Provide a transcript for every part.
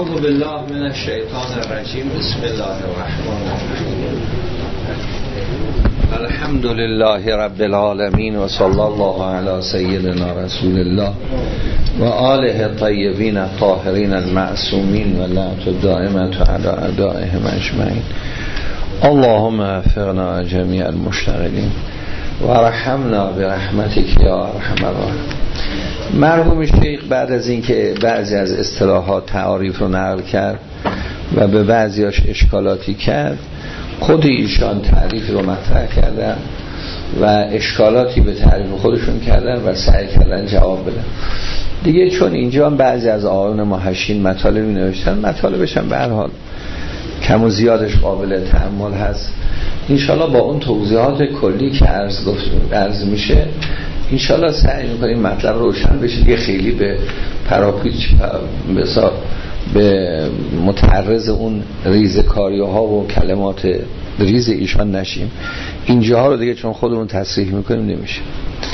اعوذ بالله من الشیطان الرجیم. بسم الله الرحمن الرحیم. الحمد لله رب العالمین و صلی الله علی سیدنا رسول الله و آله الطیبین الطاهرین المعصومین و لعنت دائمة علی اعدائهم اجمعین. اللهم وفقنا جمیع المشتغلین و رحمنا برحمتک یا ارحم الراحمین. مرحوم شیخ بعد از اینکه بعضی از اصطلاحات تعاریف رو نقل کرد و به بعضیاش اشکالاتی کرد، خود ایشان تعریف رو مطرح کردن و اشکالاتی به تعریف خودشون کردن و سعی کردن جواب بدن. دیگه چون اینجا بعضی از آقایون محشین مطالبی نوشتن، مطالبش هم به هر حال کم و زیادش قابل تأمل هست. انشالله با اون توضیحات کلی که عرض میشه انشالله سعی میکنیم مطلب روشن بشه، دیگه خیلی به پراپیچ به متعرض اون ریزکاری‌ها و کلمات ریز ایشان نشیم. اینجاها رو دیگه چون خودمون تصریح میکنیم نمیشه.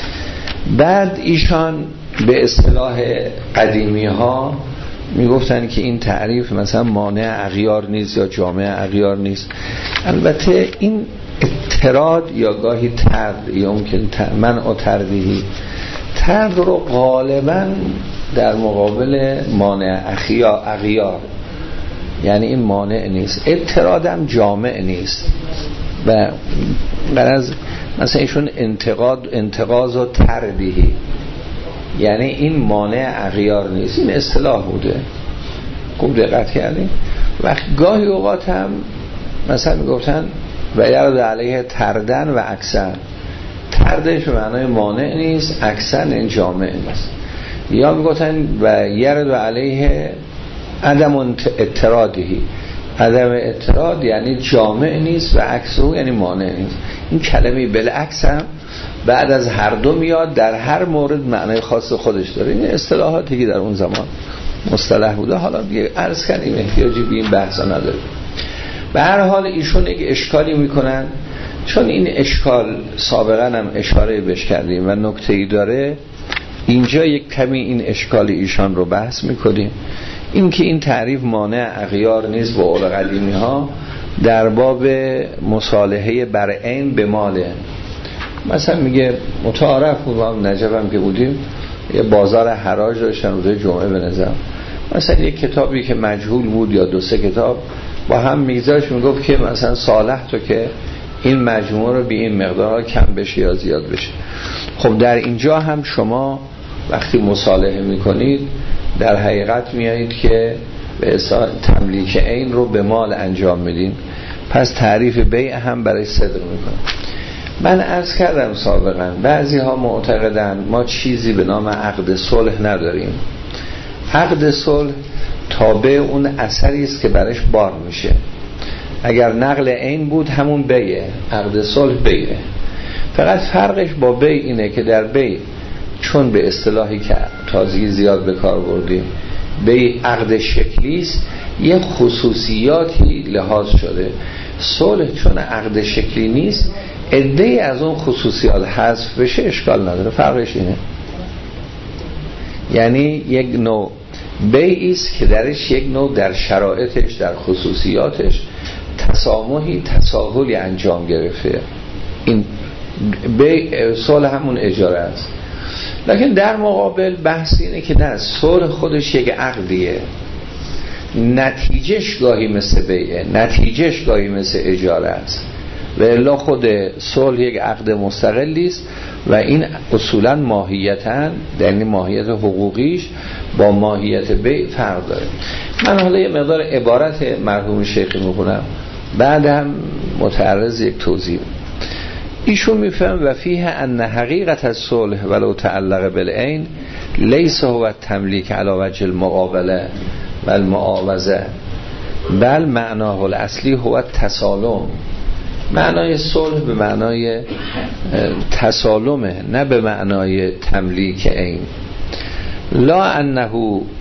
بعد ایشان به اصطلاح قدیمی ها میگفتن که این تعریف مثلا مانع اغیار نیست یا جامع اغیار نیست. البته این اعتراض یا گاهی ترد یا ممکن منع و تردیهی، ترد رو غالبا در مقابل مانع اغیار، یعنی این مانع نیست، اعتراض هم جامع نیست و غرض مثلا ایشون انتقاض و تردیهی، یعنی این مانع اغیار نیست. این اصطلاح بوده، خوب دقت کردیم. و گاهی اوقات هم مثلا میگفتن و یرد علیه تردن و اکسن، تردش به معنای مانع نیست، اکسن این جامع نیست. یا میگفتن و یرد علیه عدم اعتراضی، عدم اعتراض یعنی جامع نیست و عکسه یعنی مانع نیست. این کلمه بالعکس هم بعد از هر دو میاد، در هر مورد معنای خاص خودش داره. این اصطلاحاتی که در اون زمان مصطلح بوده، حالا دیگه عرض کردیم احتیاجی به این بحثا نداره. به هر حال ایشون یک اشکالی میکنن، چون این اشکال سابقا هم اشاره بهش کردیم و نکته‌ای داره، اینجا یک کمی این اشکال ایشان رو بحث میکنیم. این که این تعریف مانع اغیار نیست با اول قدیمی ها در باب مصالحه بر عین به ماله. مثلا میگه متعارف بود، ما نجف هم که بودیم یه بازار حراج داشتن روز جمعه به نظر، مثلا یک کتابی که مجهول بود یا دو سه کتاب با هم میگذاشت، میگفت که مثلا صالح تو که این مجموعه رو به این مقدار کم بشه یا زیاد بشه. خب در اینجا هم شما وقتی مصالحه میکنید در حقیقت میایید که به تملیک عین رو به مال انجام میدین، پس تعریف بیع هم برای صدق میکنه. من عرض کردم سابقا بعضی ها معتقدن ما چیزی به نام عقد صلح نداریم. عقد صلح تابع اون اثری است که برش بار میشه. اگر نقل عین بود همون بیعه، عقد صلح بیعه. فقط فرقش با بیع اینه که در بیع چون به اصطلاحی که تازگی زیاد به کار بردیم بیع عقد شکلی است، یه خصوصیاتی لحاظ شده. صلح چون عقد شکلی نیست، عده‌ای از اون خصوصیات حذف بشه اشکال نداره. فرقش اینه، یعنی یک نوع بیعی است که درش یک نوع در شرایطش، در خصوصیاتش تسامحی تساهلی انجام گرفته. این بیع صلح همون اجاره است. لکن در مقابل بحث اینه که نه، صلح خودش یک عقدیه، نتیجهش گاهی مثل بیعه، نتیجهش گاهی مثل اجاره است و الا خود صلح یک عقد مستقلی است و این اصولا ماهیتاً، یعنی ماهیت حقوقیش با ماهیت بیع فرق داره. من حالا یه مقدار عبارت مرحوم شیخی میخونم، بعد هم متعرض یک توضیح. ایشون میفهم و فیه ان حقیقت الصلح ولو تعلق بالعین لیس هو التملیک علی وجه المقابله و المعاوضه بل معناه الاصلی هو التسالم. معنای صلح به معنای تسالمه، نه به معنای تملیک عین. لا انه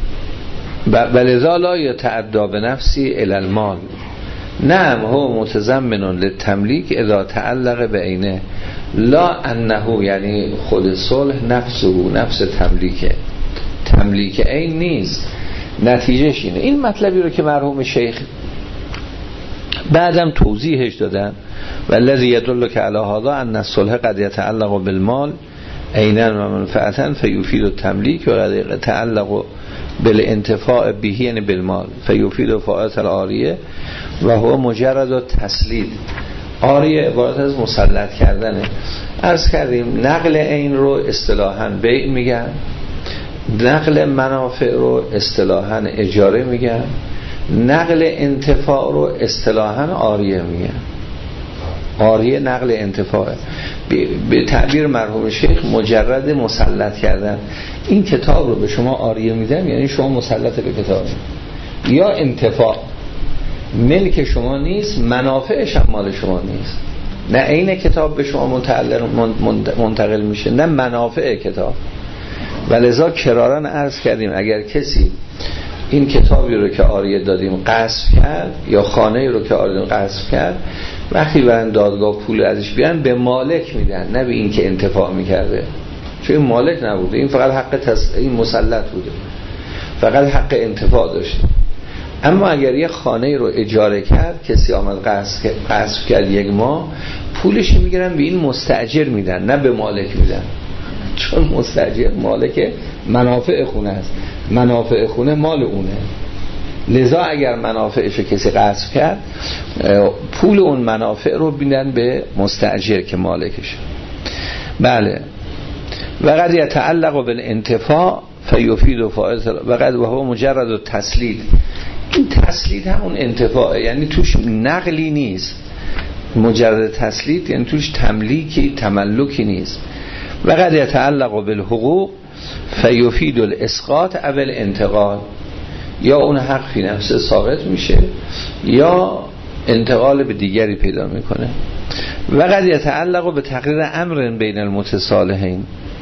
ولذا لا یتعدی بنفسی الی المال، نعم هو متضمن للتملیک اذا تعلق بعینه، لا انه یعنی خود صلح نفسه، نفس تملیک عین نیست. نتیجهش اینه. این مطلبی رو که مرحوم شیخ بعدم توضیحش دادن و الذی یدلک علی هذا ان الصلح قد یتعلق بالمال عینا و منفعتا فیفید التملیک و قد یتعلق بالانتفاع به یعنی بالمال فیفید فائدة العاریه و هو مجرد التسلید. عاریه عبارت از مسلط کردنه. عرض کردیم نقل عین رو اصطلاحاً بیع میگن، نقل منافع رو اصطلاحاً اجاره میگن، نقل انتفاع رو اصطلاحاً عاریه میگن. عاریه نقل انتفاعه. به تعبیر مرحوم شیخ مجرد مسلط کردن. این کتاب رو به شما عاریه میدم یعنی شما مسلط به کتاب، یا انتفاع ملک شما نیست، منافعش هم مال شما نیست. نه عین کتاب به شما منتقل میشه، نه منافع کتاب. ولذا کرارن عرض کردیم اگر کسی این کتابی رو که عاریه دادیم غصب کرد یا خانه‌ای رو که عاریه غصب کرد، وقتی برن دادگاه پول ازش بیان به مالک میدن، نه به این که انتفاع میکرده، چون این مالک نبوده، این فقط حق این مسلط بوده، فقط حق انتفاع داشته. اما اگر یه خانه رو اجاره کرد، کسی آمد غصب کرد 1 ماه، پولش میگیرن به این مستاجر میدن، نه به مالک میدن، چون مستاجر مالک منافع خونه است، منافع خونه مال اونه. لذا اگر منافعش کسی غصب کرد، پول اون منافع رو میدن به مستاجر که مالکش. بله. و قد یتعلق بالانتفاع فیفید فائدة و قد وهو مجرد التسلید. این تسلید همون انتفاعه، یعنی توش نقلی نیست. مجرد تسلید یعنی توش تملیکی تملکی نیست. و قد یتعلق بالحقوق فیفید الاسقاط او الانتقال. یا اون حق فی نفسه ساقط میشه یا انتقال به دیگری پیدا میکنه. و قد یتعلق به تقریر امر بین المتصالحین.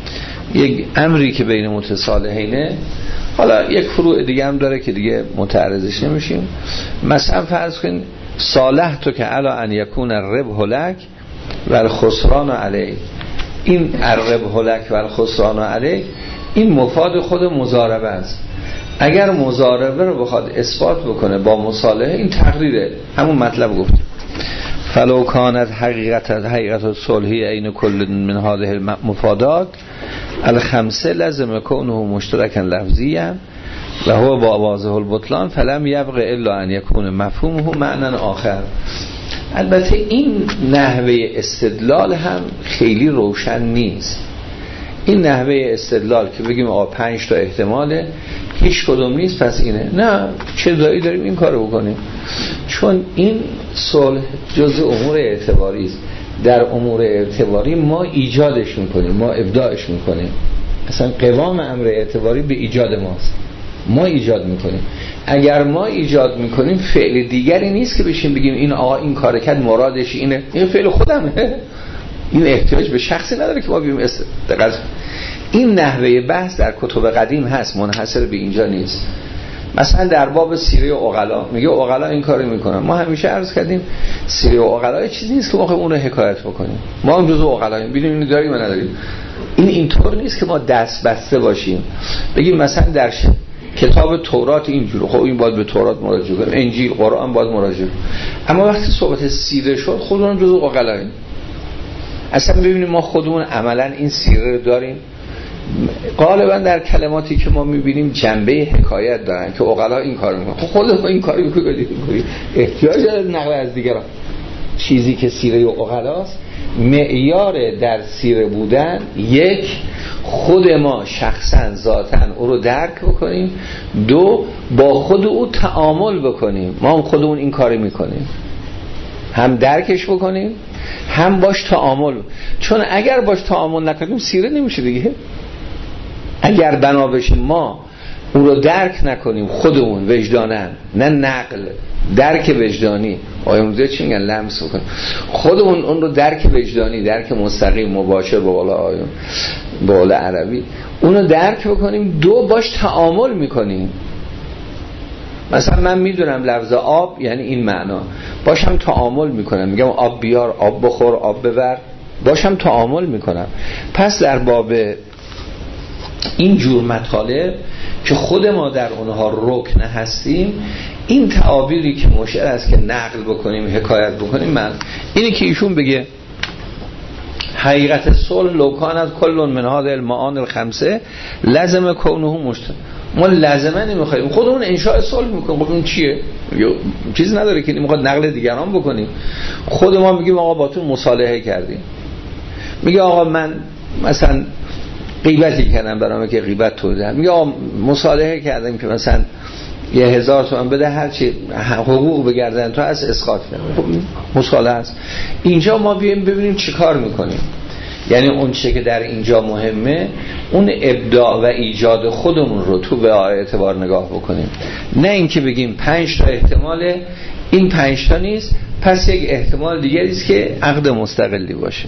یک امری که بین متصالحینه، حالا یک فروع دیگه هم داره که دیگه متعرضش نمیشیم. مثلا فرض کن صالح تو که علا ان یکون الربح لک و الخسران علیک. این الربح لک و الخسران علیک این مفاد خود مضاربه است. اگر مضاربه رو بخواد اثبات بکنه با مصالحه، این تقریره، همون مطلب گفت. فلو کانت حقیقت الصلحی عین کل من هذه المفادات الخمسه لازم کونه مشترکا لفظیا و هو با واضح البطلان فلم یبق الا ان یکون مفهومه معنی آخر. البته این نحوه استدلال هم خیلی روشن نیست. این نحوه استدلال که بگیم 5 تا احتماله، هیچ کدوم نیست پس اینه، نه چه دایی داریم این کارو بکنیم، چون این صلح جزء امور اعتباری است. در امور اعتباری ما ایجادش میکنیم، ما ابداعش میکنیم. اصلا قوام امر اعتباری به ایجاد ماست، ما ایجاد میکنیم. اگر ما ایجاد میکنیم فعل دیگری نیست که بشیم بگیم این آقا این کار کرد مرادش اینه، این فعل خودمه، این احتیاج به شخصی نداره که ما بگیم دقیقاً. این نحوه بحث در کتب قدیم هست، منحصر به اینجا نیست. مثلا در باب سیره عقلا میگه عقلا این کارو میکنن. ما همیشه عرض کردیم سیره عقلا چیزی نیست که ما اون رو حکایت بکنیم، ما هم جزء عقلایم، ببینیم اینو داریم یا نداریم. این اینطور نیست که ما دست بسته باشیم بگیم مثلا در کتاب تورات اینجوره، خب این باید به تورات مراجعه کنیم، انجیل قرآن باید مراجعه کنیم. اما وقتی صحبت سیره شد خودمون جزء عقلایم. اصلا ببینیم ما خودمون عملا این سیره رو داریم. غالبا در کلماتی که ما میبینیم جنبه حکایت دارن که عقلا این کار میکنن. خب خودت با این کاری میکنی، احتیاج داره نقل از دیگران. چیزی که سیره عقلاست، معیار در سیره بودن، یک خود ما شخصا ذاتاً او رو درک بکنیم، 2 با خود او تعامل بکنیم. ما هم خودمون این کاری میکنیم، هم درکش بکنیم هم باش تعامل، چون اگر باش تعامل نکنیم سیره نمیشه دیگه. اگر بنا بشیم ما اون رو درک نکنیم خودمون وجدانن، نه نقل، درک وجدانی، آیاموزه چی میگن لمس بکنیم خودمون اون رو، درک وجدانی، درک مستقیم مباشر به قول آیون به قول عربی، اون رو درک بکنیم، 2 باش تعامل میکنیم. مثلا من میدونم لفظ آب یعنی این معنا، باشم تعامل میکنم، میگم آب بیار، آب بخور، آب ببر، باشم تعامل میکنم. پس در باب این جور مطالب که خود ما در اونها رکن هستیم، این تعابیری که مشعر است که نقل بکنیم، حکایت بکنیم، من اینی که ایشون بگه حقیقت صلح لوکانت کل من هذه المعانی الخمسه لازم کونه مشترک. ما لازمه نمیخوایم، خودمون انشاء صلح میکنیم. خب این چیه؟ چیز نداره که نمیخواد نقل دیگران بکنیم. خود ما میگیم آقا با تو مصالحه کردیم، میگه آقا من مثلا غیبتی کردم برام که غیبت تو ده، میگه آقا مصالحه کردیم که مثلا 1000 تومان بده، هر چی حقوق بگردن تو از اسقاط کنیم. خب مصالحه است. اینجا ما بیایم ببینیم چی کار میکنیم. یعنی اون چه که در اینجا مهمه اون ابداع و ایجاد خودمون رو تو به اعتبار نگاه بکنیم، نه اینکه بگیم 5 تا احتماله، این 5 تا نیست پس یک احتمال دیگری است که عقد مستقلی باشه.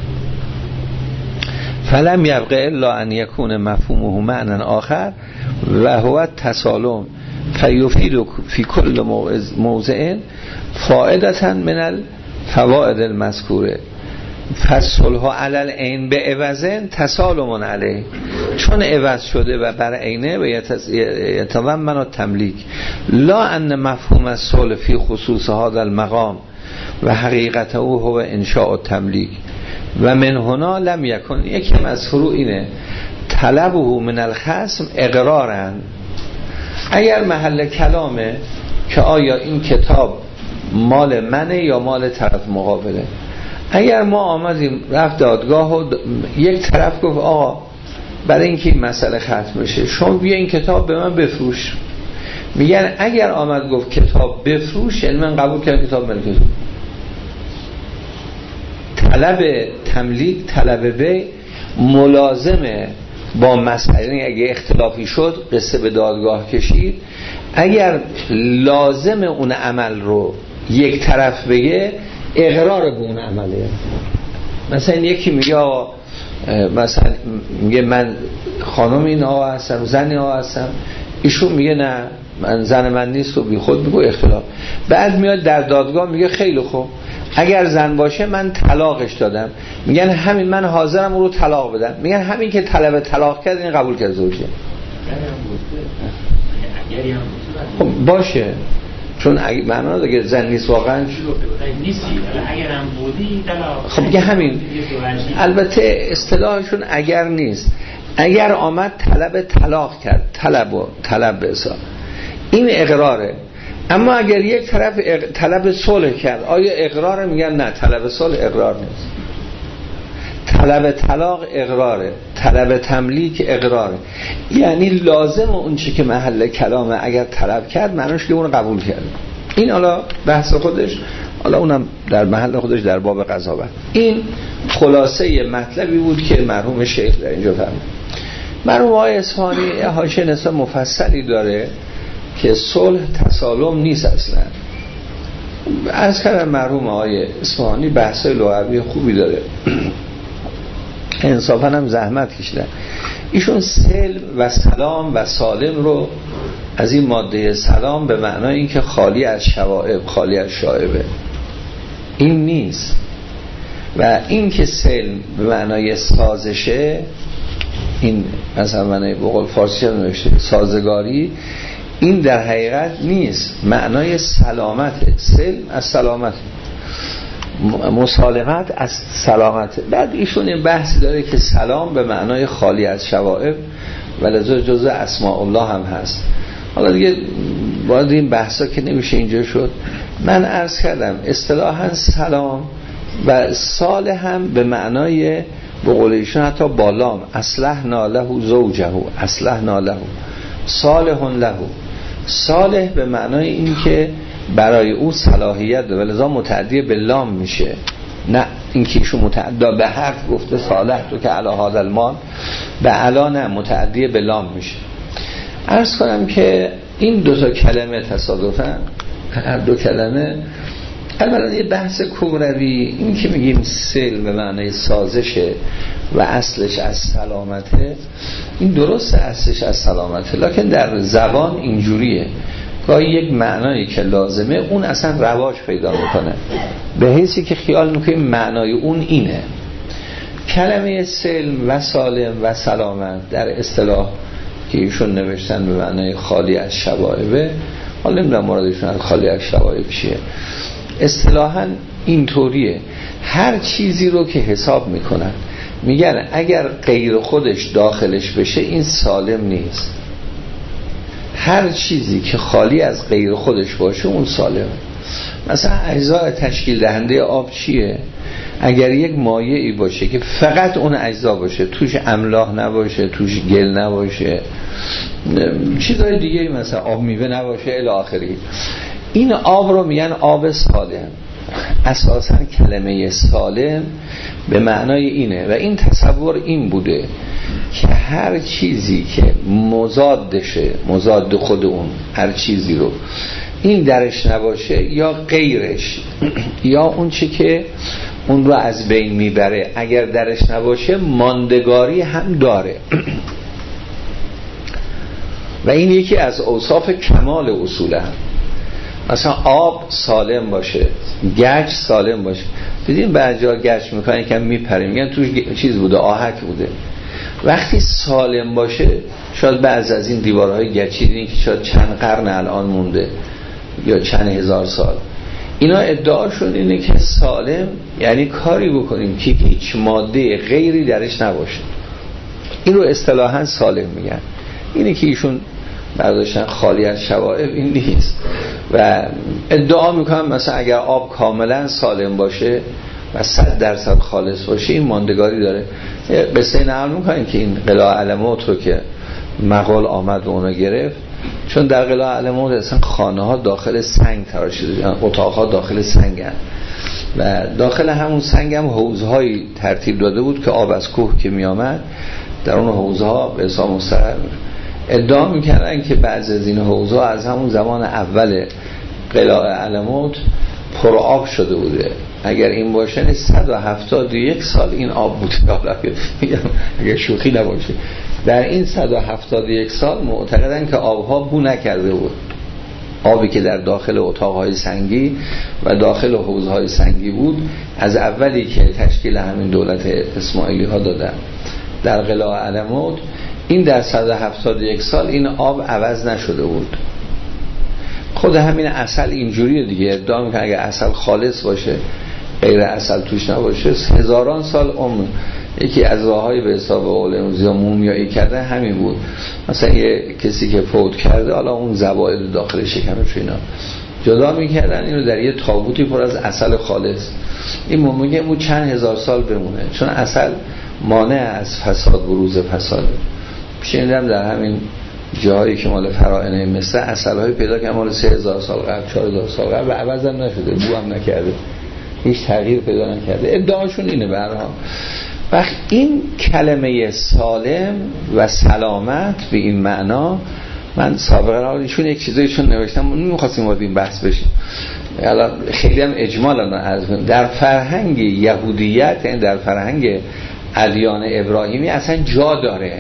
فلم یبقى الا ان یکون مفهومه معنی آخر و هو تسالم فیفید فی کل موضع فائدة من الفوائد المذکوره فصلها علل عین به عوضن تسالمون علیه، چون عوض شده و بر عینه و یتضمن تملیک لا ان مفهوم الصلح فی خصوص هذا المقام و حقیقته هو انشاء التملیک و من هنا لم یکن. یکی از فروع اینه طلبه من الخصم اقرارن. اگر محل کلامه که آیا این کتاب مال منه یا مال طرف مقابله، اگر ما آمدیم رفت دادگاه و یک طرف گفت آقا برای اینکه این مسئله ختم بشه شما بیا این کتاب به من بفروش، میگن اگر آمد گفت کتاب بفروش یعنی من قبول کردم کتاب ملک تو. طلب تملیک، طلب بی ملازمه با مسئله. اگه اختلافی شد قصه به دادگاه کشید، اگر لازم اون عمل رو یک طرف بگه اقرار به اون عمله. مثلا یکی میگه آقا مثلا میگه من خانم این آقا هستم، زن این آقا هستم، ایشون میگه نه من زن من نیست و بی خود میگه اختلاف. بعد میاد در دادگاه میگه خیلی خوب اگر زن باشه من طلاقش دادم، میگن همین من حاضرم او رو طلاق بدم، میگن همین که طلب طلاق کرد این قبول کرد زوجه. خب باشه چون معنا داره که زن نیست واقعا نیستی، اگر هم بودی طلاق. خب میگه همین. البته اصطلاحشون اگر نیست، اگر آمد طلب طلاق کرد، طلب به حساب این اقراره. اما اگر یک طرف طلب صلح کرد آیا اقراره؟ میگن نه طلب صلح اقرار نیست، طلب طلاق اقراره، طلب تملیک اقراره. یعنی لازم اون چی که محل کلامه اگر طلب کرد معنیش که اون قبول کرد. این حالا بحث خودش، حالا اونم در محل خودش در باب قضاوت. این خلاصه مطلبی بود که مرحوم شیخ در اینجا فرمود. مرحوم آقای اصفهانی حاشیه نسبت مفصلی داره که صلح تسالم نیست اصلا. از کردم مرحوم آقای اصفهانی بحثای لغوی خوبی داره، انصافا هم زحمت کشیدن. ایشون سلم و سلام و سالم رو از این ماده سلام به معنای این که خالی از شوائب، خالی از شائبه، این نیست. و این که سلم به معنای سازشه، این مثلا معنای به قول فارسی نوشته سازگاری، این در حقیقت نیست. معنای سلامته، سلم از سلامت، مسالمت از سلامت. بعد ایشون این بحثی داره که سلام به معنای خالی از شوائب و لذا جزء اسماء الله هم هست. حالا دیگه باید این بحثا که نمیشه اینجا شد. من عرض کردم اصطلاحاً سلام و صالح هم به معنای به قول ایشون حتی بالام اصلحنا له زوجه، اصلحنا له صالح له. صالح به معنای این که برای او صلاحیت ده و لذا متعدی به لام میشه، نه اینکه ایشون متعدی به حرف گفته صالح تو که علی هذا المال، به علا نه متعدی به لام میشه. عرض کنم که این دو تا کلمه تصادفاً، هر دو کلمه اولا یه بحث کبروی، این که میگیم سلم به معنای سازشه و اصلش از سلامته، این درسته اصلش از سلامته، لکن در زبان اینجوریه گاهی یک معنایی که لازمه اون اصلا رواج پیدا میکنه به حیثی که خیال میکنیم معنای اون اینه. کلمه سلم و سالم و سلامت در اصطلاح که ایشون نوشتن به معنای خالی از شوائب. حالا نمیدونم مرادشون از خالی از شوائب چیه. اصطلاحاً اینطوریه، هر چیزی رو که حساب میکنن میگن اگر غیر خودش داخلش بشه این سالم نیست. هر چیزی که خالی از غیر خودش باشه اون سالمه. مثلا اجزای تشکیل دهنده آب چیه؟ اگر یک مایعی باشه که فقط اون اجزا باشه، توش املاح نباشه، توش گل نباشه، چیزای دیگه مثلا آب میوه نباشه الی آخری، این آب رو میگن آب سالم. اساساً کلمه سالم به معنای اینه و این تصور این بوده که هر چیزی که مضادشه، مضاد خود اون هر چیزی رو این درش نباشه یا غیرش یا اون چی که اون رو از بین میبره اگر درش نباشه ماندگاری هم داره. و این یکی از اوصاف کمال اصوله. مثلا آب سالم باشه، گچ سالم باشه. دیدین بعضی جا گچ میکنن یکم میپره میگن توش چیز بوده، آهک بوده. وقتی سالم باشه شاید بعض از این دیوارهای گچی دیدین که شاید چند قرن الان مونده یا چند هزار سال. اینا ادعاشون اینه که سالم یعنی کاری بکنیم که هیچ ماده غیری درش نباشه. این رو اصطلاحاً سالم میگن. اینه که ایشون برداشتن خالی از شوائب این نیست و ادعا میکنم مثلا اگر آب کاملا سالم باشه و 100% خالص باشه این ماندگاری داره. قصه نقل میکنیم که این قلاع علموت رو که مغول آمد و اونو گرفت، چون در قلاع علموت اصلا خانه ها داخل سنگ تراشیده، اتاق ها داخل سنگ هست و داخل همون سنگ هم حوضهایی ترتیب داده بود که آب از کوه که میامد در اون حوضها به حساب مستقر. ادعا میکردن که بعضی از این حوضها از همون زمان اول قلاع علموت پر آب شده بوده. اگر این باشه 171 سال این آب بوده. اگر شوخی نباشه در این 171 سال معتقدن که آبها بو نکرده بود. آبی که در داخل اتاقهای سنگی و داخل حوضهای سنگی بود از اولی که تشکیل همین دولت اسماعیلی ها دادن در قلاع علموت، این در 171 سال این آب عوض نشده بود. خود همین عسل اینجوریه دیگه. ادعا میکنه اگه عسل خالص باشه غیر عسل توش نباشه هزاران سال عمر. یکی از راههای به حساب قول امروزی مومیایی کرده همین بود. مثلا یه کسی که فوت کرده حالا اون زوائد داخل شکمش اینا جدا میکردن، اینو در یه تابوتی پر از عسل خالص این مومیه بود چند هزار سال بمونه، چون عسل مانع از فساد بروز فساده. شنیدم در همین جایی که مال فراعنه مصر عسل‌های پیدا کردن مال 3000 سال قبل 4000 سال قبل و عوض هم نشده، بو هم نکرده، هیچ تغییر پیدا نکرده. ادعاشون اینه. به هر حال وقت این کلمه سالم و سلامت به این معنا، من سابقا ایشون یک چیزایشون نوشتم نمی‌خواستیم وارد این بحث بشیم، حالا خیلی هم اجمالا عرض کنم. در فرهنگ یهودیت یعنی در فرهنگ ادیان ابراهیمی اصلا جا داره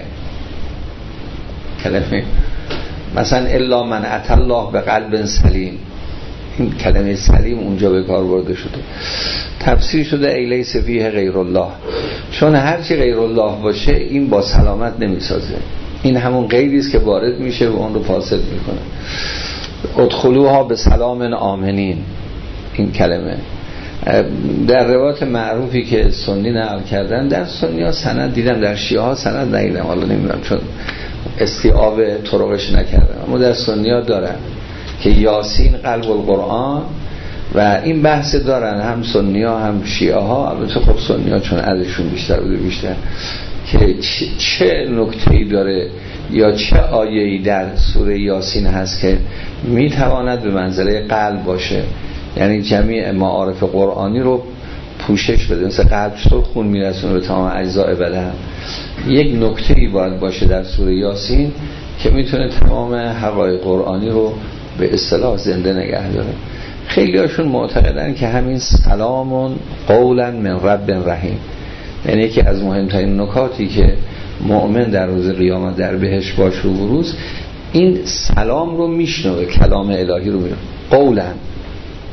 کلمه مثلا الا من اتى الله به قلب سلیم. این کلمه سلیم اونجا به کار برده شده، تفسیر شده ای لیس فیه غیر الله، چون هر چی غیر الله باشه این با سلامت نمیسازه. این همون غیری است که وارد میشه و اون رو فاسد میکنه. ادخلوها به سلام آمنین. این کلمه در روایت معروفی که سنی نقل کردن، در سنی ها سند دیدم، در شیعه ها سند ندیدم، حالا نمیدونم چون استیعاب طرقش نکردم، اما در سنی ها دارن که یاسین قلب القرآن و این بحث دارن هم سنی ها هم شیعه ها. البته خب سنی ها چون عددشون بیشتر بوده بیشتر که چه نکته‌ای داره یا چه آیه‌ای در سوره یاسین هست که میتواند به منزله قلب باشه، یعنی جمیع معارف قرآنی رو پوشش بده. مثل قلب چطور خون میرسونه به تمام اجزای بدن، یک نکته‌ای باید باشه در سوره یاسین که میتونه تمام حقایق قرآنی رو به اصطلاح زنده نگه داره. خیلی هاشون معتقدن که همین سلام قولا من رب رحیم، یعنی یکی از مهمترین نکاتی که مؤمن در روز قیامت در بهشت باشه و بروز این سلام رو میشنوه، کلام الهی رو میشنوه. قولا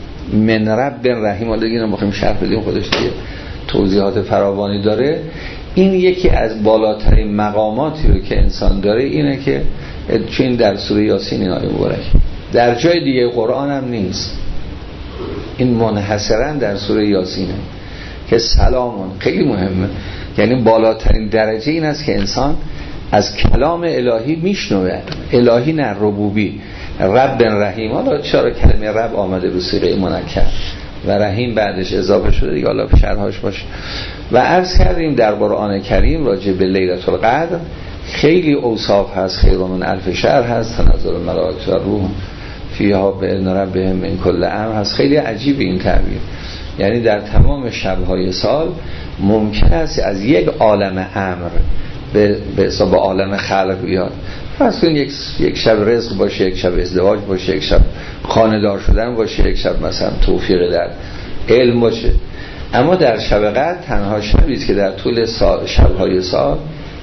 من رب رحیم. حالا دیگه نمیخوایم شرح بدیم، خودش دیگه توضیحات فراوانی داره. این یکی از بالاترین مقاماتی رو که انسان داره اینه که چون در سوره یاسین این آیه مبارک در جای دیگه قرآن هم نیست، این منحصرا در سوره یاسینه که سلامون خیلی مهمه. یعنی بالاترین درجه این است که انسان از کلام الهی میشنوه، الهی نه ربوبی، رب رحیم. حالا چرا کلمه رب آمده رو صیغه منکر و رحیم بعدش اضافه شده دیگه، حالا شرحش باشه. و عرض کردیم در قرآن کریم راجع به لیلة القدر خیلی اوصاف هست، خیر من الف شهر هست، تنزل الملائکه و روح فیها باذن ربهم من کل امر هست. خیلی عجیب این تعبیر، یعنی در تمام شب‌های سال ممکن است از یک عالم امر به حساب عالم خلق بیاد. فرض کنید یک شب رزق باشه، یک شب ازدواج باشه، یک شب خانه‌دار شدن باشه، یک شب مثلا توفیق در علم باشه. اما در شب قدر تنها شبی است که در طول شب‌های سال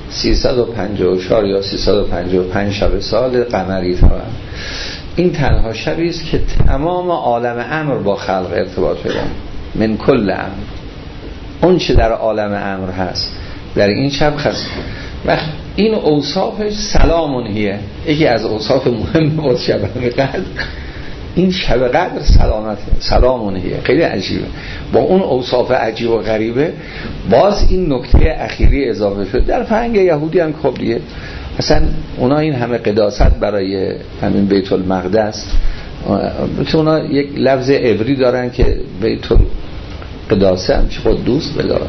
354 یا 355 شب سال قمری طبعا این تنها شبی است که تمام عالم امر با خلق ارتباط پیدا من کل امر. اون چه در عالم امر هست در این شب خاص. وقت این اوصافش سلامون هیه، یکی از اوصاف مهم بود شب قدر. این شب قدر سلامته، سلامون هیه. خیلی عجیبه، با اون اوصاف عجیب و غریبه باز این نکته اخیری اضافه شد. در فرهنگ یهودی هم خب دیگه اصلا اونا این همه قداست برای همین بیت المقدس، اونا یک لفظ عبری دارن که بیت القداسه هم چه قدوس بدارن،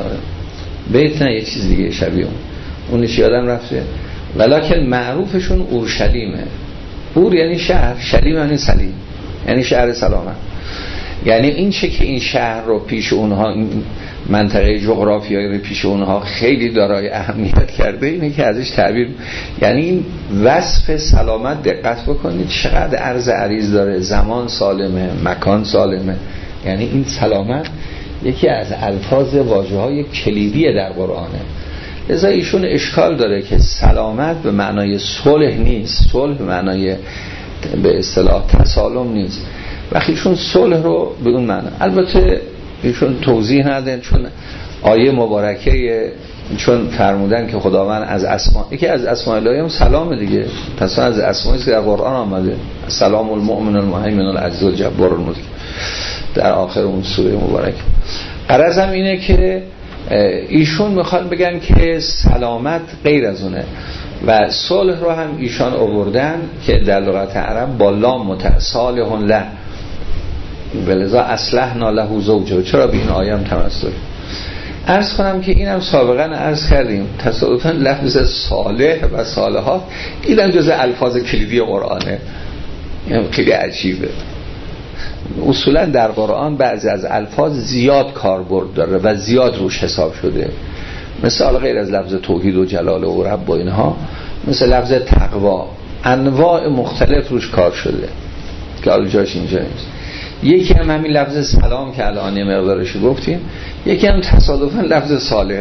بیت نه یه چیز دیگه شبیه اونش یادم رفته، ولکن معروفشون اورشلیمه. اور یعنی شهر، شلیم یعنی سلیم، یعنی شهر سلامت. یعنی این چه که این شهر رو پیش اونها، این منطقه جغرافیایی رو پیش اونها خیلی دارای اهمیت کرده، اینه که ازش تعبیر، یعنی این وصف سلامت دقت بکنید چقدر عرض عریض داره، زمان سالمه، مکان سالمه. یعنی این سلامت یکی از الفاظ واژه‌های کلیدی در قرآنه. لذا ایشون اشکال داره که سلامت به معنای صلح نیست، صلح به معنای به اصطلاح تسالم نیست. وقتی ایشون صلح رو به اون معنی، البته ایشون توضیح ندن، چون آیه مبارکه چون فرمودن که خداوند از اسماء، یکی از اسماء الهی هم سلام دیگه، پس از اسماءی که در قرآن آمده، سلام المؤمن المهیمن العزیز الجبار المتعال در آخر اون سوره مبارک. غرض هم اینه که ایشون میخوان بگن که سلامت غیر از اونه و صلح رو هم ایشان آوردن که در لغت عرب با لام متصالح له، ولذا اصلحنا له زوجه. چرا به این آیه هم تمثل عرض کنم که اینم سابقا عرض کردیم، تصادفاً لفظ صالح و صالحات اینم جز الفاظ کلیدی قرآنه. خیلی عجیبه، اصولا در قرآن بعضی از الفاظ زیاد کاربرد داره و زیاد روش حساب شده، مثال غیر از لفظ توحید و جلال و رب و اینها، مثل لفظ تقوا انواع مختلف روش کار شده که حالا جاش اینجا نیست. یکی هم همین لفظ سلام که الان یه مقدارش گفتیم، یکی هم تصادفاً لفظ صالح.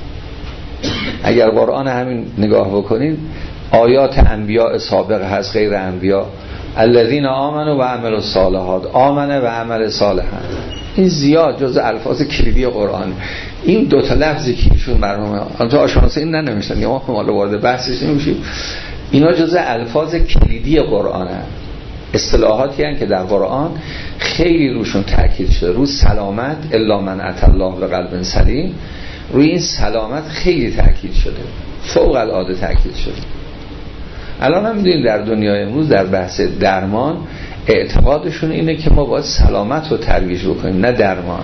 اگر قرآن همین نگاه بکنید آیات انبیاء سابق هست غیر انبیاء، الذین آمنوا و عملوا الصالحات، آمنه و عمل صالحا، این زیاد جز الفاظ کلیدی قرآن. این دوتا لفظی که ایشون مرحومه تو آشانسه این ننوشتن یا ما حالا وارد بحثش نمیشیم، اینا جز الفاظ کلیدی قرآنه، اصطلاحاتی هستند که در قرآن خیلی روشون تاکید شده. روی سلامت الا من اتى الله بقلب سلیم، روی این سلامت خیلی تاکید شده، فوق العاده تاکید شده. الان هم می‌دونید در دنیای امروز در بحث درمان اعتقادشون اینه که ما باید سلامت رو ترویج بکنیم نه درمان.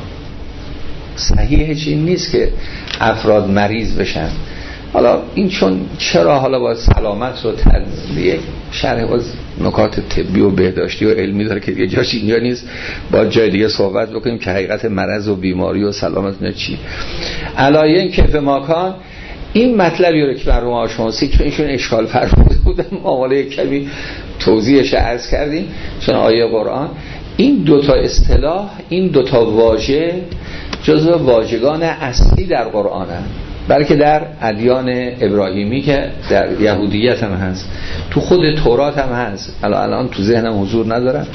صحیحش این نیست که افراد مریض بشن. حالا این چون چرا حالا باید سلامت رو یک شرح باز نکات طبی و بهداشتی و علمی داره که دیگه جاش اینجا نیست، باید جای دیگه صحبت بکنیم که حقیقت مرض و بیماری و سلامت نه چی. علایه کیف ماکان این مطلبی رو که مرحوم آشماسی که ایشون اشکال فرموده بودن مقاله کمی توضیحش عرض کردیم، چون آیه قرآن این دوتا اصطلاح، این دوتا واژه جزو واژگان اصلی در قرآن هست، بلکه در ادیان ابراهیمی که در یهودیت هم هست، تو خود تورات هم هست، الان تو ذهنم حضور ندارم.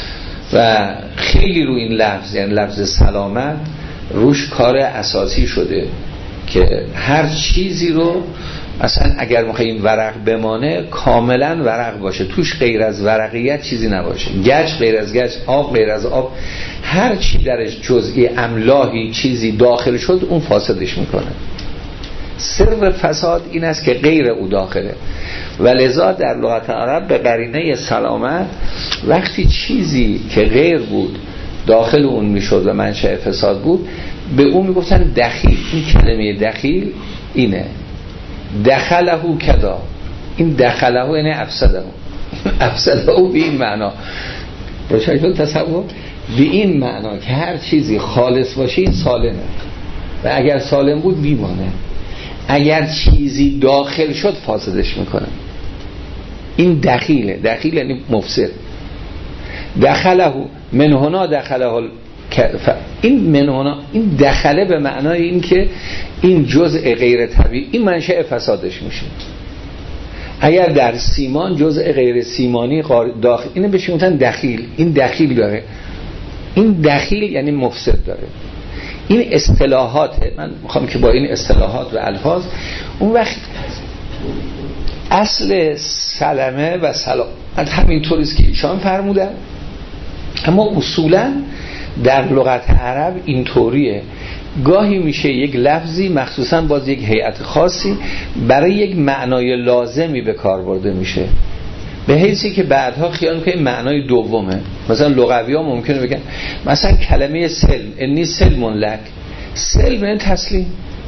و خیلی رو این لفظ، یعنی لفظ سلامت روش کار اساسی شده که هر چیزی رو اصلا اگر میخواییم ورق بمانه کاملا ورق باشه، توش غیر از ورقیت چیزی نباشه، گچ غیر از گچ، آب غیر از آب، هر چی درش جزئی املاحی چیزی داخل شد اون فاسدش میکنه. سر فساد این است که غیر او داخله. و لذا در لغت عرب به قرینه سلامت وقتی چیزی که غیر بود داخل اون میشد و منشأ فساد بود به اون میگفتن دخیل. این کلمه دخیل اینه، دخله کدا، این دخله یعنی افسده به این معنا. روشن تصور به این معنا که هر چیزی خالص باشه این سالمه و اگر سالم بود بیمانه، اگر چیزی داخل شد فاسدش میکنه. این دخیله، دخیل یعنی مفسد. دخله من هنا دخله این من هنا، این دخله به معنای این که این جزء غیر طبیعی، این منشأ فسادش میشه. اگر در سیمان جزء غیر سیمانی داخل، اینو بهش میگن دخیل. این دخیل داره، این دخیل یعنی مفسد داره. این اصطلاحاته، من میخوام که با این اصطلاحات و الفاظ اون وقت اصل سلمه و سلام همین طوریست که ایشان فرمودن، اما اصولا در لغت عرب این طوریه. گاهی میشه یک لفظی مخصوصا باز یک هیئت خاصی برای یک معنای لازمی به کار برده میشه، به حیثی که بعدها خیال میکنه معنای دومه. مثلا لغوی ها ممکنه بگن مثلا کلمه سلم، انی سلمون لک، سلم یعنی تسلیم.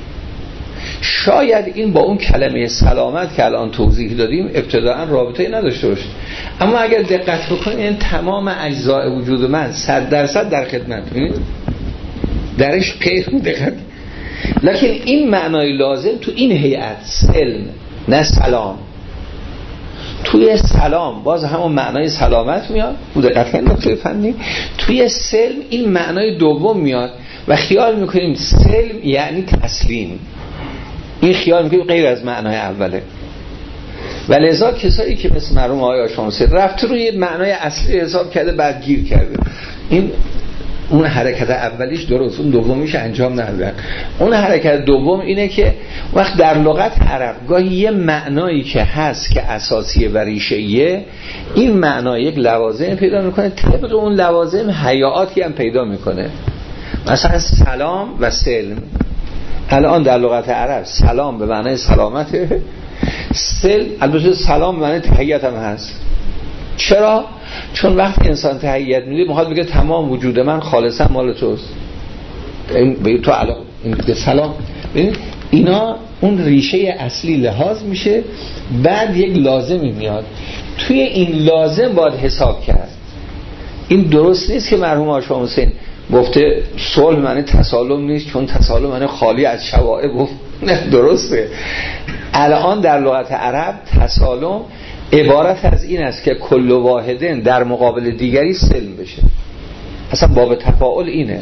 شاید این با اون کلمه سلامت که الان توضیح دادیم ابتداءً رابطه‌ای نداشته باشه، اما اگر دقت بکنید این تمام اجزای وجود من 100% در خدمت، ببینید درش غیر دقت، لکن این معنای لازم تو این هیئت سلم نه سلام. توی سلام باز همون معنای سلامت میاد، دقت کنید نکته فنی. توی سلم این معنای دوم میاد و خیال میکنیم سلم یعنی تسلیم، این خیال میکنیم غیر از معنای اوله. و لذا کسایی که مثل مرحوم آقای آشامسی رفت روی معنای اصلی حساب کرده بعد گیر کرده، این اون حرکت اولیش درست، اون دومیش انجام ندادن. اون حرکت دوم اینه که وقت در لغت عرب گاهی یه معنایی که هست که اساسیه و ریشه‌ایه، این معنا یک لوازم پیدا میکنه، طبق اون لوازم حیاتی هم پیدا میکنه. مثلا سلام و سلم، الان در لغت عرب سلام به معنای سلامته، سلم البته سلام به معنای تحیت هم هست. چرا؟ چون وقتی انسان تحیت میده میخواد بگه تمام وجود من خالصا مال توست، این به تو علاقه، این سلام. ببین اینا اون ریشه اصلی لحاظ میشه، بعد یک لازمی میاد، توی این لازم باید حساب کرد. این درست نیست که مرحوم آشام حسین گفته صلح معنی تسالم نیست چون تسالم معنی خالی از شوائب، گفت نه درسته. الان در لغت عرب تسالم عبارت از این است که کل واحدن در مقابل دیگری سلم بشه، اصلا باب تفاعل اینه.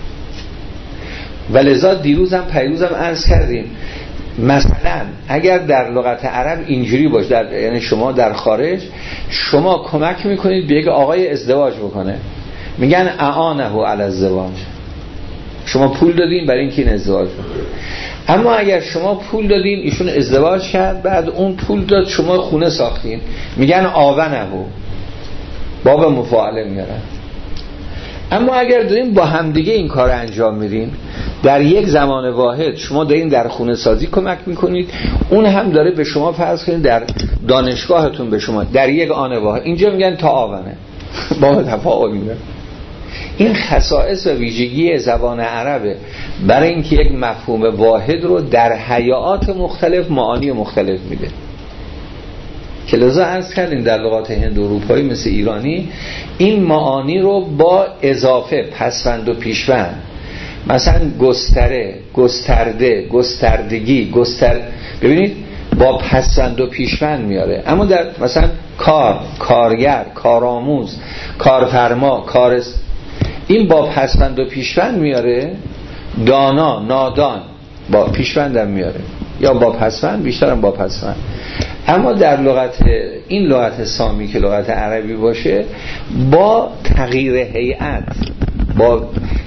ولذا دیروزم پیروزم عرض کردیم مثلا اگر در لغت عرب اینجوری باشه، یعنی شما در خارج شما کمک میکنید به یک آقای ازدواج بکنه، میگن اعانه علی الزواج، شما پول دادین برای اینکه این ازدواج بکنه. اما اگر شما پول دادین ایشون ازدواج کرد، بعد اون پول داد شما خونه ساختین، میگن آونه، باب مفاعله میارن. اما اگر دارین با همدیگه این کار انجام میدین در یک زمان واحد، شما دارین در خونه سازی کمک میکنید، اون هم داره به شما فرض کنید در دانشگاهتون به شما در یک آن واحد، اینجا میگن تا آونه، با تفاعل میگن. این خصائص و ویژگی زبان عربه برای اینکه یک مفهوم واحد رو در هیئات مختلف معانی مختلف میده. که لذا عرض کردیم در لغات هند اروپایی مثل ایرانی این معانی رو با اضافه پسوند و پیشوند، مثلا گستره، گسترده، گستردگی، ببینید با پسوند و پیشوند میاره. اما در مثلا کار، کارگر، کارآموز، کارفرما، این با پسوند و پیشوند میاره. دانا، نادان با پیشوند هم میاره، یا با پسوند، بیشتر هم با پسوند. اما در لغت این لغت سامی که لغت عربی باشه با تغییر هیئت، با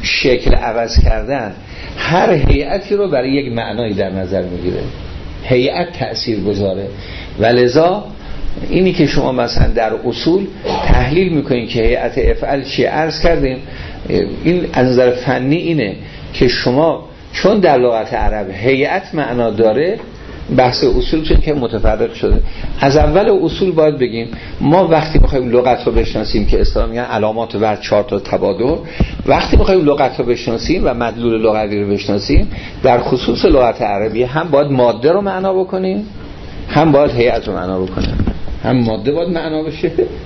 شکل عوض کردن هر هیئتی رو برای یک معنایی در نظر میگیره. هیئت تأثیر گذاره و لذا اینی که شما مثلا در اصول تحلیل میکنین که هیئت افعل چیه، عرض کردیم این از نظر فنی اینه که شما چون در لغت عرب هیئت معنا داره، بحث اصول چون که متفرق شده. از اول اصول باید بگیم ما وقتی میخوایم لغت رو بشناسیم که اصطلاحاً میگن علامات و 4 تا تبادل، وقتی میخوایم لغت رو بشناسیم و مدلول لغوی رو بشناسیم در خصوص لغت عربی هم باید ماده رو معنا بکنیم، هم باید هیئت رو معنا بکنیم. هم ماده باید معنا بشه،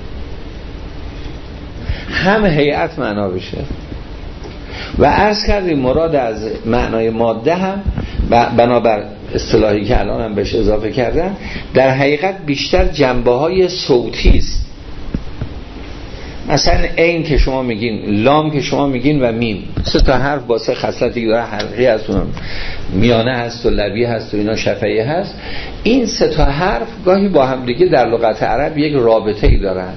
هم هیئت معنا بشه. و عرض کردیم مراد از معنای ماده هم بنابر اصطلاحی که الان هم بهش اضافه کردن در حقیقت بیشتر جنبه‌های صوتی است. مثلا عین که شما میگین، لام که شما میگین و میم، 3 تا حرف با 3 خصلتی که داره، حلقی هست، میانه هست و لبی هست و اینا شفهی هست. این 3 تا حرف گاهی با هم دیگه در لغت عرب یک رابطه‌ای دارن.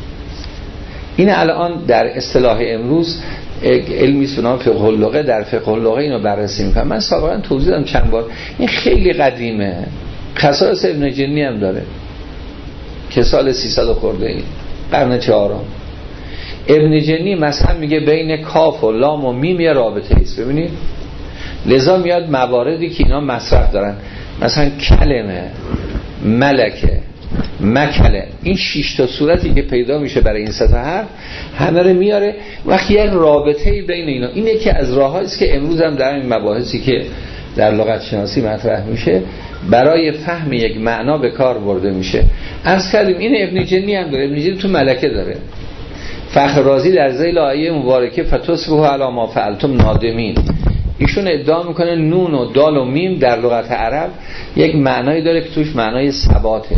این الان در اصطلاح امروز علمی است به نام فقه اللغه، در فقه اللغه اینو بررسی میکنم. من سابقا توضیح دادم چند بار، این خیلی قدیمه. خصائص ابن جنی هم داره که سال 300 خورده ای، قرن 4. ابن جنی مثلا میگه بین کاف و لام و میم یه رابطه است. ببینید لذا میاد مواردی که اینا مصرف دارن، مثلا کلمه، ملکه، مکله، این 6 تا صورتی که پیدا میشه برای این 3 تا حرف همه رو میاره. وقتی یک رابطه‌ای بین اینا، اینه که از راه‌هایی است که امروز هم در این مباحثی که در لغت شناسی مطرح میشه برای فهم یک معنا به کار برده میشه. عرض کردیم این ابن جنی هم داره. ابن جنی تو ملکه داره. فخر رازی در ذیل آیه مبارکه فتصبحوا علی ما فعلتم نادمین، ایشون ادعا میکنه نون و دال و میم در لغت عرب یک معنایی داره که توش معنای ثباته.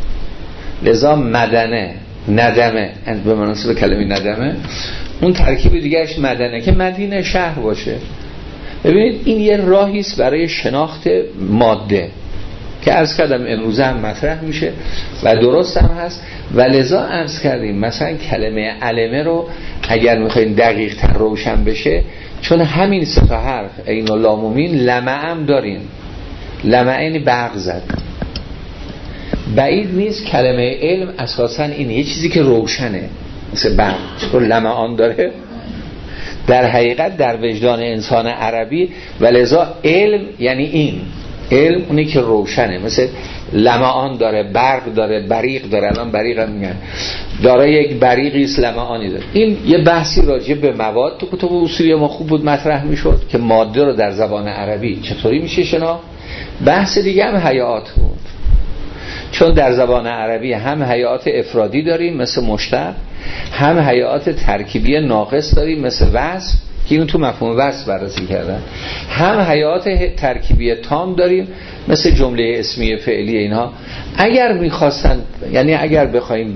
لذا مدنه، ندمه، به مناسب کلمه ندمه اون ترکیب دیگرش مدنه که مدینه شهر باشه. ببینید این یه راهی است برای شناخت ماده که عرض کردم امروز هم مطرح میشه و درست هم هست. و لذا عرض کردیم مثلا کلمه علمه رو اگر میخواین دقیق تر روشن بشه، چون همین 3 تا حرف عین و لام و میم لمعه هم داریم. لمعه یعنی برق زد. بعید نیست کلمه علم اساساً اینه، یه چیزی که روشنه مثل برق، چون لمعان داره در حقیقت در وجدان انسان عربی. و لذا علم یعنی این علم اونی که روشنه، مثل لمعان داره، برق داره، بریق داره. الان بریق هم میگن داره، یک بریقی است، لمعانی داره. این یه بحثی راجع به مواد تو کتب اصولی ما خوب بود مطرح میشد که ماده رو در زبان عربی چطوری میشه شناخت. بحث دیگه هم هیئات بود، چون در زبان عربی هم هیئات افرادی داریم مثل مشتق، هم هیئات ترکیبی ناقص داریم مثل وصف که این تو مفهوم وصف بررسی کردن، هم هیئات ترکیبی تام داریم مثل جمله اسمی فعلی. اینها اگر میخواستن، یعنی اگر بخوایم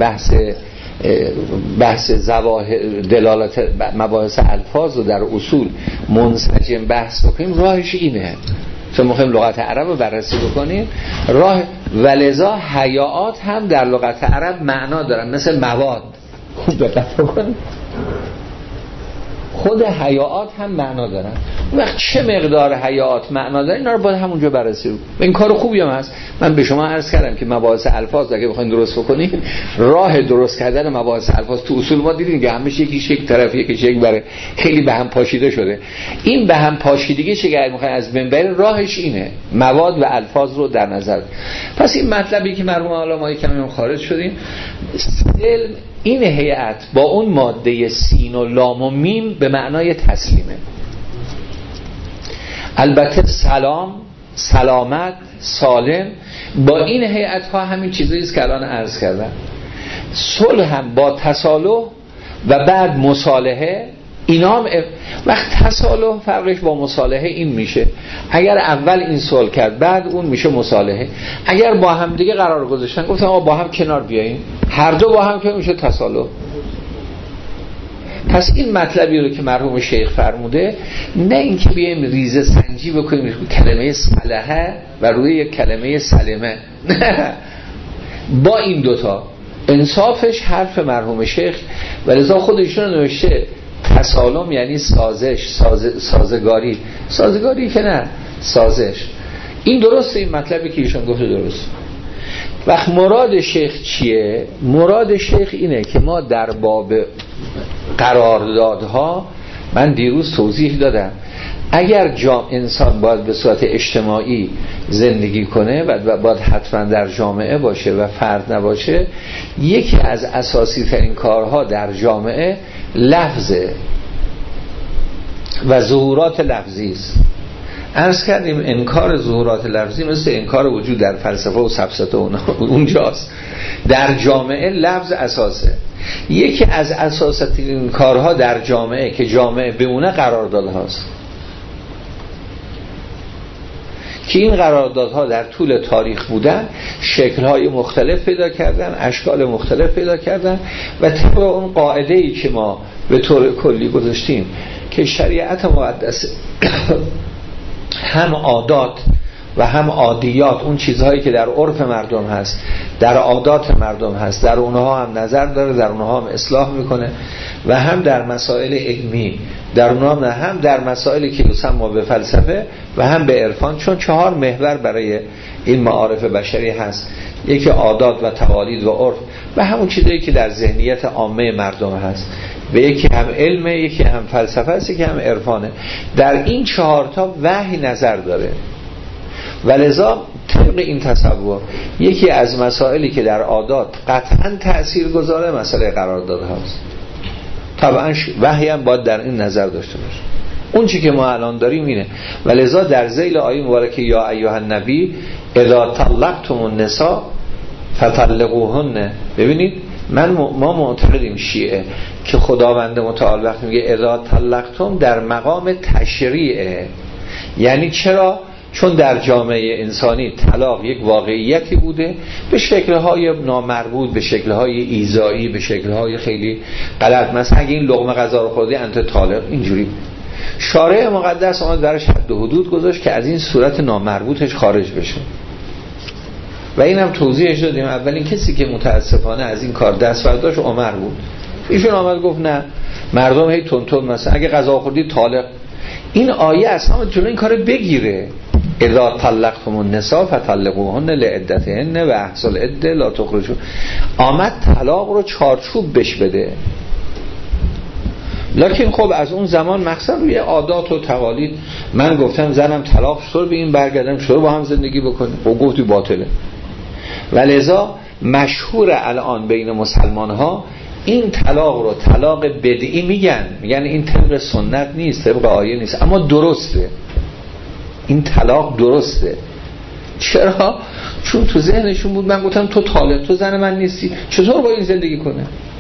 بحث دلالت مباحث الفاظ رو در اصول منسجم بحث بکنیم، راهش اینه. چون میخوایم لغت عرب رو بررسی بکنیم راه. ولذا هیئات هم در لغت عرب معنا دارن مثل مواد. خوب دقت بکنید، خود هیئات هم معنا دارن. وقت چه مقدار هیئات معنا دارن اینا رو باید همونجا بررسی بکنیم. این کار خوبی هم هست. من به شما عرض کردم که مباحث الفاظ اگه بخواید درست بکنید، راه درست کردن مباحث الفاظ تو اصول ما دیدیم که همش یکیش یک طرف یکیش یک بره، خیلی به هم پاشیده شده. این به هم پاشیدگی چه اگه میخواین از بین بره، راهش اینه مواد و الفاظ رو در نظر. پس این مطلبی که مرحوم حالا ما کمی خارج شدیم، این هیئت با اون ماده سین و لام و میم به معنای تسلیمه. البته سلام، سلامت، سالم، با این هیئت ها همین چیزایی است که الان عرض کردم. صلح هم با تصالح و بعد مصالحه. اینا هم وقت تصالح فرقش با مصالحه این میشه، اگر اول این صلح کرد بعد اون میشه مصالحه. اگر با هم دیگه قرار گذاشتن گفتن آقا با هم کنار بیاییم، هر دو با هم که میشه تصالح. پس این مطلبی رو که مرحوم شیخ فرموده، نه اینکه بیایم ریزه سنجی بکنیم کلمه صلحه و روی یک کلمه سلمه، نه، با این دوتا انصافش حرف مرحوم شیخ. ولذا خودشون نوشته تسالم یعنی سازش، سازگاری که نه، سازش. این درسته، این مطلبی که ایشان گفته درست. وقت مراد شیخ چیه؟ مراد شیخ اینه که ما در باب قراردادها، من دیروز توضیح دادم، اگر انسان باید به صورت اجتماعی زندگی کنه و باید حتما در جامعه باشه و فرد نباشه، یکی از اساسی ترین کارها در جامعه لفظه و ظهورات لفظی است. عرض کردیم انکار ظهورات لفظی مثل انکار وجود در فلسفه و سفسطه اونجاست. در جامعه لفظ اساسه. یکی از اساسی ترین کارها در جامعه که جامعه بمونه قرارداد هاست، که این قراردادها در طول تاریخ بودن، شکل‌های مختلف پیدا کردن، اشکال مختلف پیدا کردن و طبق اون قاعده‌ای که ما به طور کلی گذاشتیم که شریعت مقدس هم عادات و هم عادیات، اون چیزهایی که در عرف مردم هست، در عادات مردم هست، در اونها هم نظر داره، در اونها هم اصلاح میکنه، و هم در مسائل علمی، در اونها هم در مسائلی که یسمى به فلسفه و هم به عرفان، چون 4 محور برای این معارف بشری هست، یکی عادات و تقالید و عرف و همون چیزایی که در ذهنیت عامه مردم هست، به یکی هم علمه، یکی هم فلسفه است، یکی هم عرفانه. در این 4 تا وحی نظر داره و لذا طبق این تصور یکی از مسائلی که در عادات قطعا تأثیر گذاره مسئله قرارداد هاست. طبعا وحی هم باید در این نظر داشته باشه. اون چی که ما الان داریم اینه، و لذا در ذیل آیه مبارکه یا ایها النبی اذا طلقتم النساء فطلقوهن. ببینید ما معتقدیم شیعه که خداوند متعال وقتی میگه اذا طلقتم در مقام تشریعه، یعنی چرا؟ چون در جامعه انسانی طلاق یک واقعیتی بوده به شکل‌های نامربوط، به شکل‌های ایذایی، به شکل‌های خیلی غلط. مثلا اگه این لقمه غذا رو خوردی انت طالق، اینجوری شارع مقدس آمد براش حد و حدود گذاشت که از این صورت نامربوطش خارج بشه و اینم توضیحش دادیم. اولین کسی که متاسفانه از این کار دست برداشت عمر بود. ایشون آمد گفت نه، مردم هی تون مثلا اگه غذا خوردی طالق. این آیه اصلا جلوی این کارو بگیره. اذا طلقتم النساء فطلقوهن لعدتهن و احصوا العده لا تخرجوا. آمد طلاق رو چارچوب بش بده. لکن خب از اون زمان مقصد روی عادات و تقالید، من گفتم زنم طلاق شد به این برگردم شروع با هم زندگی بکنیم، او گفتی باطله. ولذا مشهور الان بین مسلمان ها این طلاق رو طلاق بدعی میگن این طبق سنت نیست، طبق آیه نیست، اما درسته. این طلاق درسته. چرا؟ چون تو ذهنشون بود من گفتم تو طالق، تو زن من نیستی، چطور با این زندگی کنه؟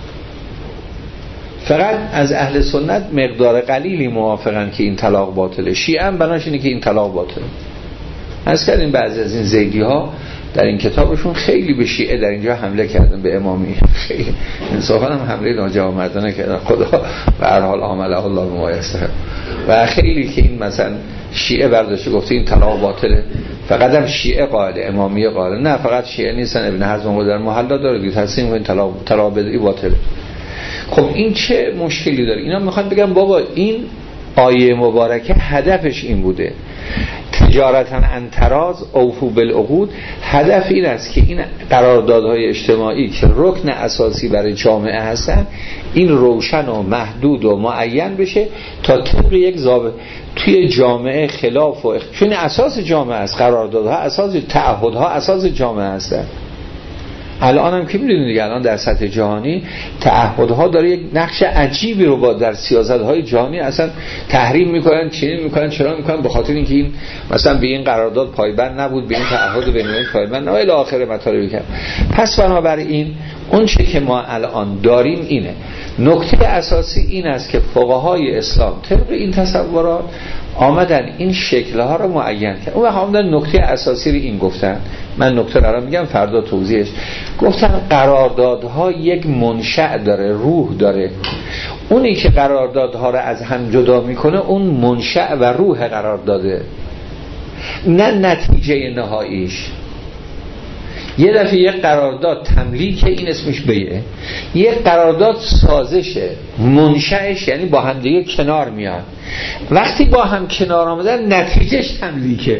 فقط از اهل سنت مقدار قلیلی موافقن که این طلاق باطله. شیعه هم بناش اینه که این طلاق باطله. از کردیم بعضی از این زیدی ها در این کتابشون خیلی به شیعه در اینجا حمله کردن، به امامی خیلی انصافا هم حمله ناجوانمردانه کردن. خدا به هر حال عامله الله بما یستحق. و خیلی که این مثلا شیعه برداشته گفته این طلاق باطله، فقط هم شیعه قائله، امامیه قائله. نه فقط شیعه نیستن، ابن حزم در محلا داره دیگه تصمیم کنین طلاق بدعی باطله. خب این چه مشکلی داره؟ اینا میخوان بگن بابا این آیه مبارکه هدفش این بوده، تجارتا عن تراض اوفوا بالعقود. هدف این است که این قراردادهای اجتماعی که رکن اساسی برای جامعه هستن این روشن و محدود و معین بشه تا طبق یک ضابط توی جامعه خلاف و چون اساس جامعه است، قراردادها اساس، تعهدها اساس جامعه هستن. الان هم که می‌دونید دیگه، الان در سطح جهانی تعهدها داره یک نقش عجیبی رو با در سیاست‌های جهانی اصلا تحریم می‌کنن، چنین می‌کنن، چرا می‌کنن؟ به خاطر اینکه این مثلا به این قرارداد پایبند نبود، به این تعهد بین‌المللی پایبند نبود، الی آخر مطالبی کرد. پس بنابراین اون چه که ما الان داریم اینه. نکته اساسی این است که فقهای اسلام طبق این تصورات آمدن این شکل‌ها رو معین کردن. اون وقت آمدن نکته اساسی رو این گفتن، من نکته رو میگم فردا توضیحش. گفتن قراردادها یک منشأ داره، روح داره. اونی که قراردادها رو از هم جدا میکنه اون منشأ و روح قرارداده، نه نتیجه نهاییش. یه دفعه یک قرارداد تملیک، این اسمش بیعه. یک قرارداد سازشه، منشأش یعنی با هم دیگه کنار میاد. وقتی با هم کنار آمدن نتیجهش تملیکه.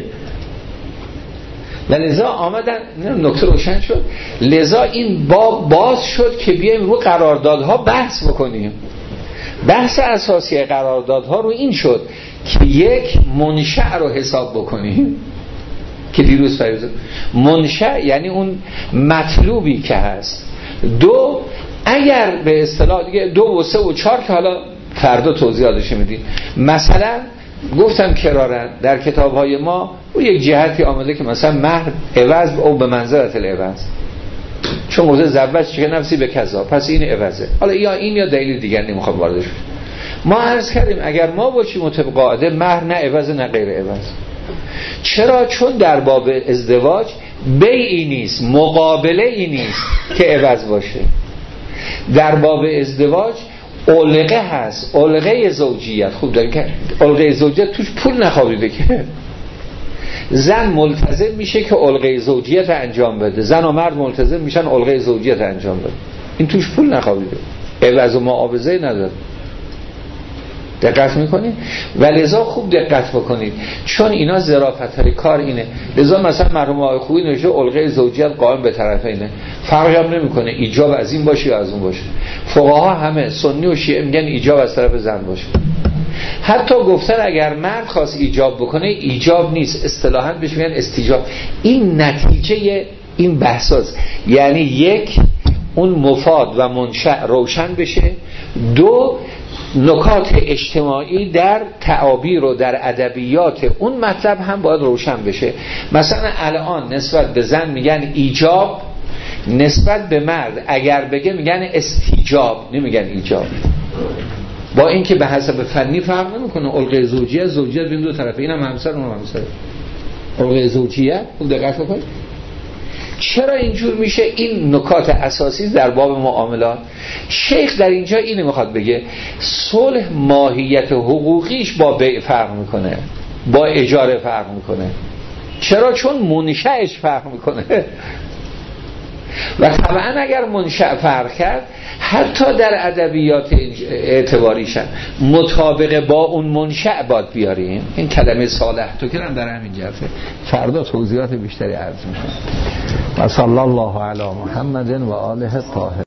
و لذا آمدن، نکته روشن شد، لذا این باب باز شد که بیایم رو قراردادها بحث بکنیم. بحث اساسی قراردادها رو این شد که یک، منشأ رو حساب بکنیم که دیروز فرض منشأ یعنی اون مطلوبی که هست. دو، اگر به اصطلاح دیگه 2 و 3 و 4 که حالا فردا توضیحاتش میدیم. مثلا گفتم کرارن در کتاب‌های ما او یک جهتی آمده که مثلا مهر عوض او به منزلت العوض، چون گفته زوج که نفسی به کذا، پس این عوضه. حالا یا این یا دلیل دیگر نمیخوام واردش بشم. ما عرض کردیم اگر ما باشیم طبق قاعده مهر نه عوض نه غیر عوض. چرا؟ چون در باب ازدواج بیعی نیست، مقابله ای نیست که عوض باشه. در باب ازدواج علقه هست، علقه زوجیت. خوب داریم که علقه زوجیت توش پول نخوابیده که زن ملتزم میشه که علقه زوجیت انجام بده، زن و مرد ملتزم میشن علقه زوجیت انجام بده. این توش پول نخوابیده، عوض و معاوضه نداره. دقت میکنید؟ و لذا خوب دقت بکنید، چون اینا ظرافت‌های کار اینه. لذا مثلا مرحوم آقای خویی نوشته علقه زوجیت قائم به طرفینه، فرقی هم نمیکنه ایجاب از این باشه یا از اون باشه. فقها همه سنی و شیعه میگن ایجاب از طرف زن باشه. حتی گفتن اگر مرد خواست ایجاب بکنه ایجاب نیست، اصطلاحاً بهش میگن استیجاب. این نتیجه این بحثاست. یعنی یک، اون مفاد و منشأ روشن بشه. دو، نکات اجتماعی در تعابیر و در ادبیات اون مطلب هم باید روشن بشه. مثلا الان نسبت به زن میگن ایجاب، نسبت به مرد اگر بگه میگن استیجاب، نمیگن ایجاب. با اینکه به حسب فنی فرق نمیکنه. علقه زوجیت بین دو طرفه، اینم همسر اونم همسر. علقه زوجیت خوب دقت بکنید. چرا اینجور میشه؟ این نکات اساسی در باب معاملات. شیخ در اینجا اینو میخواد بگه، صلح ماهیت حقوقیش با بیع فرق میکنه، با اجاره فرق میکنه. چرا؟ چون منشأش فرق میکنه. و طبعا اگر منشأ فرق کرد، حتی در ادبیات اعتباریشن مطابق با اون منشأ باید بیاریم. این کلمه صالح تو که هم در همین جهته، فردا توضیحات بیشتری عرض میکنم. و صلی الله علی محمد و آله الطاهرین.